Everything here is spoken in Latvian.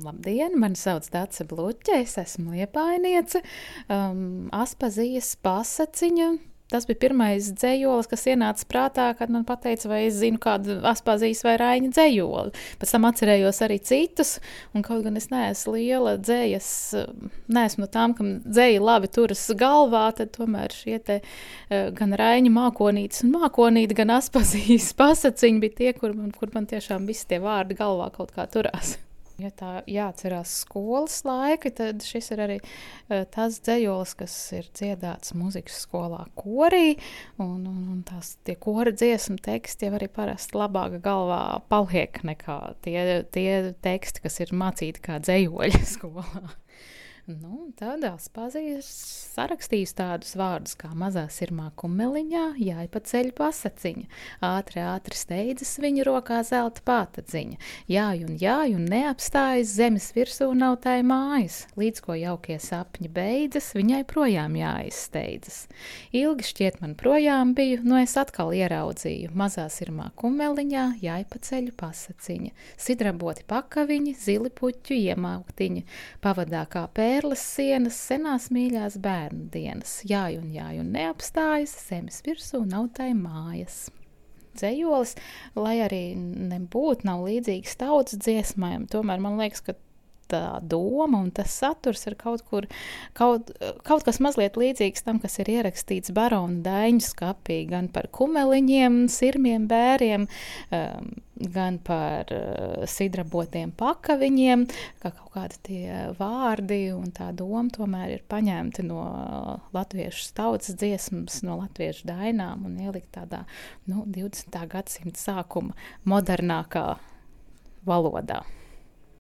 Labdien, mani sauc Dace Bluķe, es esmu liepainiece, Aspazijas pasaciņa. Tas bija pirmais dzejolis, kas ienāca prātā, kad man pateica, vai es zinu kādu Aspazijas vai Raiņa dzejoli. Pēc tam atcerējos arī citus, un kaut gan es neesmu liela dzejas, neesmu no tām, kam dzeja labi turas galvā, tad tomēr šie te gan Raiņa mākonītes un mākonīti, gan Aspazijas pasaciņi bija tie, kur man tiešām visi tie vārdi galvā kaut kā turās. Ja tā jāatcerās skolas laika, tad šis ir arī tas dzejolis, kas ir dziedāts mūzikas skolā korī, un tie kora dziesmu teksti jau arī parasti labāk galvā paliek nekā tie teksti, kas ir mācīti kā dzejoļi skolā. Tad Aspazijas sarakstījis tādus vārdus kā mazā sirmā kumeliņā, jāipaceļ pasaciņa, ātri steidzas viņa rokā zelta pātadziņa, jāj un neapstājas, zemes virsū nav tai mājas, līdz ko jaukie sapņi beidzas, viņai projām jāizsteidzas. Ilgi šķiet man projām biju, es atkal ieraudzīju, mazā sirmā kumeliņā, jāipaceļ pasaciņa, sidraboti pakaviņi, zili puķu iemauktiņi, pavadā kā pērles sienas, senās mīļās bērnu dienas, jāj un neapstājas, zemes virsū nav tai mājas. Dzejolis, lai arī nav līdzīgs tautas dziesmām, tomēr man liekas, ka tā doma un tas saturs ir kaut kas mazliet līdzīgs tam, kas ir ierakstīts Barona Daiņu skapī, gan par kumeliņiem, sirmiem bēriem, gan par sidrabotiem pakaviņiem, kā kaut kādi tie vārdi un tā doma tomēr ir paņemti no latviešu tautas dziesmas, no latviešu dainām un ielikt tādā 20. gadsimta sākuma modernākā valodā.